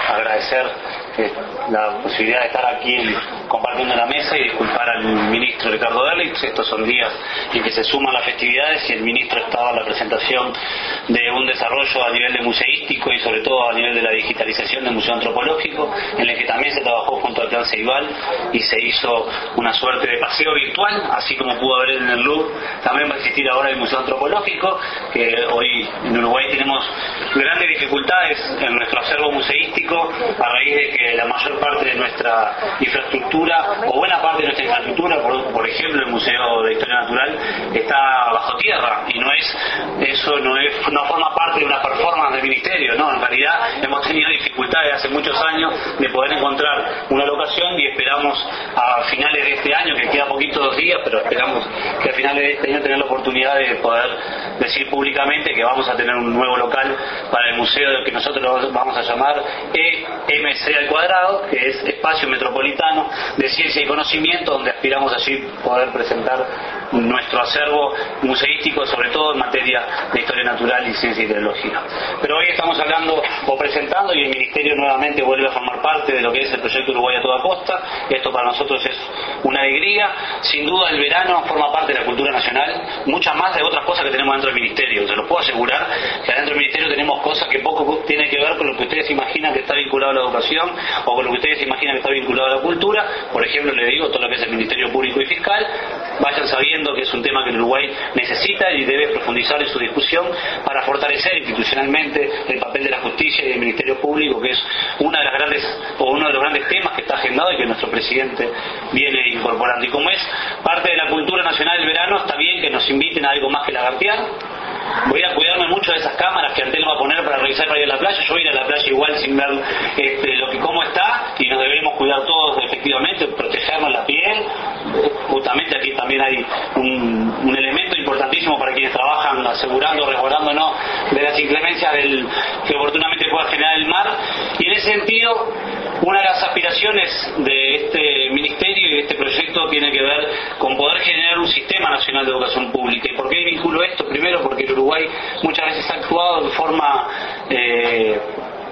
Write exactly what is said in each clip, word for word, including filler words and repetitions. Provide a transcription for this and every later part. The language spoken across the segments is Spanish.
agradecer eh, la posibilidad de estar aquí compartiendo la mesa y disculpar al ministro Ricardo Berlich. Estos son días en que se suman las festividades y el ministro estaba en la presentación de un desarrollo a nivel de museístico y sobre todo a nivel de la digitalización del Museo Antropológico, en el que también se trabajó junto al Plan Ceibal y se hizo una suerte de paseo virtual, así como pudo haber en el Louvre. También va a existir ahora el Museo Antropológico, que hoy en Uruguay tenemos grandes dificultades en nuestro acervo museístico a raíz de que la mayor parte de nuestra infraestructura o buena parte de nuestra infraestructura, por, por ejemplo el Museo de Historia Natural, está bajo tierra y no es eso no es no forma parte de una performance del ministerio, no, en realidad hemos tenido dificultades hace muchos años de poder encontrar una locación y esperamos a finales de este año, que queda poquitos días, pero esperamos que a finales de este año tener la oportunidad de poder decir públicamente que vamos a tener un nuevo local para el museo que nosotros vamos a llamar E M C al cuadrado, que es Espacio Metropolitano de Ciencia y Conocimiento, donde aspiramos allí poder presentar nuestro acervo museístico, sobre todo en materia de historia natural y ciencia y tecnología. Pero hoy estamos hablando o presentando, y el Ministerio nuevamente vuelve a formar parte de lo que es el proyecto Uruguay a toda costa. Esto para nosotros es una alegría. Sin duda el verano forma parte de la cultura nacional, muchas más de otras cosas que tenemos dentro del Ministerio. Se los puedo asegurar que dentro del Ministerio tenemos cosas que poco tienen que ver con lo que ustedes imaginan que está vinculado a la educación o con lo que ustedes imaginan que está vinculado a la cultura. Por ejemplo, le digo todo lo que es el Ministerio Público y Fiscal. Vayan sabiendo que es un tema que el Uruguay necesita y debe profundizar en su discusión para fortalecer institucionalmente el papel de la justicia y del Ministerio Público, que es una de las grandes o uno de los grandes temas que está agendado y que nuestro presidente viene incorporando. Y como es parte de la cultura nacional del verano, está bien que nos inviten a algo más que lagartear. Voy a cuidarme mucho de esas cámaras que Antel va a poner para revisar para ir a la playa. Yo voy a ir a la playa igual sin ver este, lo que cómo está, y nos debemos cuidar todos efectivamente, protegernos la piel. Justamente aquí también hay un, un elemento importantísimo para quienes trabajan asegurando, resguardándonos de las inclemencias del, que oportunamente pueda generar el mar. Y en ese sentido, una de las aspiraciones de este ministerio y de este proyecto tiene que ver con poder generar un sistema nacional de educación pública. ¿Y por qué vinculo esto? Primero porque el Uruguay muchas veces ha actuado de forma eh,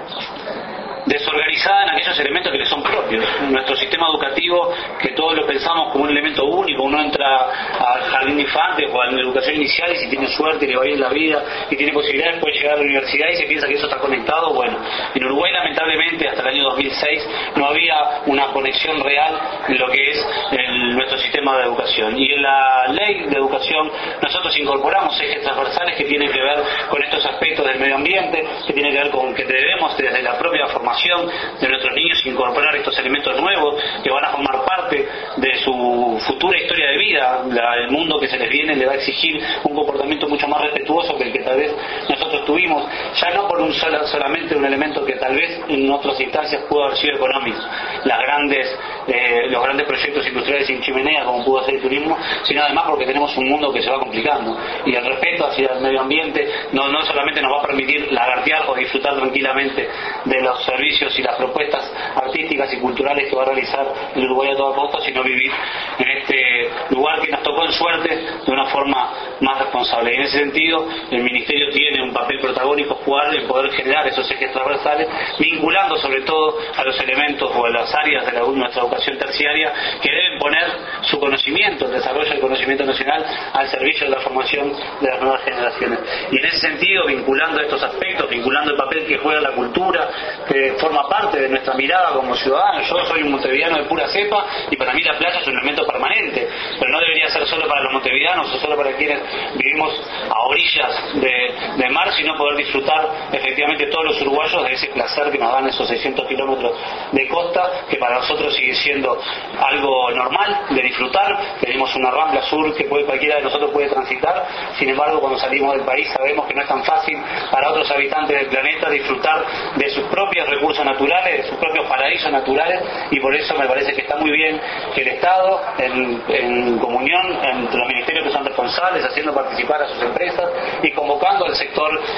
desorganizada en aquellos elementos que le son propios. Nuestro sistema educativo, que todos lo pensamos como un elemento único, uno entra al jardín de infantes o a la educación inicial y si tiene suerte y le va bien la vida y tiene posibilidades puede llegar a la universidad y se piensa que eso está conectado. Bueno, en Uruguay lamentablemente hasta el año dos mil seis no había una conexión real en lo que es el, nuestro sistema de educación, y en la ley de educación nosotros incorporamos ejes transversales que tienen que ver con estos aspectos del medio ambiente, que tienen que ver con que debemos desde la propia formación de nuestros niños incorporar estos elementos nuevos que van a formar parte de su futura historia de vida. La, el mundo que se les viene le va a exigir un comportamiento mucho más respetuoso que el que tal vez nosotros tuvimos, ya no por un sola, solamente un elemento que tal vez en otras instancias pudo haber sido económico, las grandes, eh, los grandes proyectos industriales sin chimenea como pudo ser el turismo, sino además porque tenemos un mundo que se va complicando y el respeto hacia el medio ambiente no, no solamente nos va a permitir lagartear o disfrutar tranquilamente de los servicios y las propuestas artísticas y culturales que va a realizar el Uruguay a toda costa, sino vivir en este lugar que nos tocó en suerte de una forma más responsable. Y en ese sentido el Ministerio tiene un papel protagónico jugar en poder generar esos ejes transversales, vinculando sobre todo a los elementos o a las áreas de la, nuestra educación terciaria que deben poner su conocimiento, el desarrollo del conocimiento nacional al servicio de la formación de las nuevas generaciones. Y en ese sentido, vinculando estos aspectos, vinculando el papel que juega la cultura, que forma parte de nuestra mirada como ciudadanos. Yo soy un montevideano de pura cepa y para mí la playa es un elemento permanente, pero no debería ser solo para los montevideanos o solo para quienes vivimos a orillas de, de mar, sino poder disfrutar efectivamente todos los uruguayos de ese placer que nos dan esos seiscientos kilómetros de costa, que para nosotros sigue siendo algo normal de disfrutar. Tenemos una rambla sur que puede, cualquiera de nosotros puede transitar. Sin embargo, cuando salimos del país sabemos que no es tan fácil para otros habitantes del planeta disfrutar de sus propios recursos naturales, de sus propios paraísos naturales, y por eso me parece que está muy bien que el Estado, en, en comunión entre los ministerios que son responsables, haciendo participar a sus empresas y convocando al sector eh,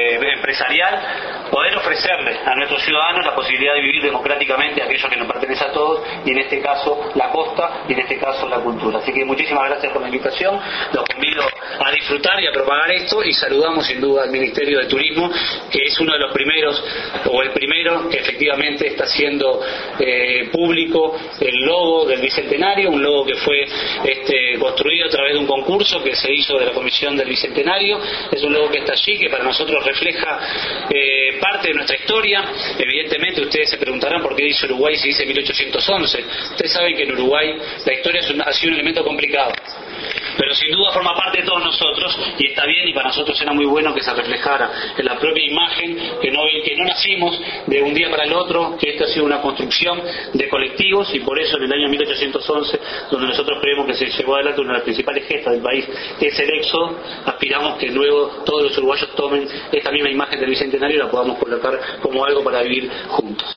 eh, empresarial, poder ofrecerle a nuestros ciudadanos la posibilidad de vivir democráticamente aquello que nos pertenece a todos, y en este caso la costa, y en este caso la cultura. Así que muchísimas gracias por la invitación, los convido a disfrutar y a propagar esto, y saludamos sin duda al Ministerio de Turismo, que es uno de los primeros, o el primero, que efectivamente está haciendo eh, público el logo del Bicentenario, un logo que fue este, construido a través de un concurso que se hizo de la Comisión del Bicentenario. Es un logo que está allí, que para nosotros refleja eh, parte de nuestra historia. Evidentemente ustedes se preguntarán por qué dice Uruguay si dice mil ochocientos once. Ustedes saben que en Uruguay la historia es un, ha sido un elemento complicado, pero sin duda forma parte de todos nosotros, y está bien, y para nosotros era muy bueno que se reflejara en la propia imagen, que no, que no nacimos de un día para el otro, que esta ha sido una construcción de colectivos, y por eso en el año mil ochocientos once, donde nosotros creemos que se llevó adelante una de las principales gestas del país, que es el éxodo, aspiramos que luego todos los uruguayos tomen esta misma imagen del Bicentenario y la podamos colocar como algo para vivir juntos.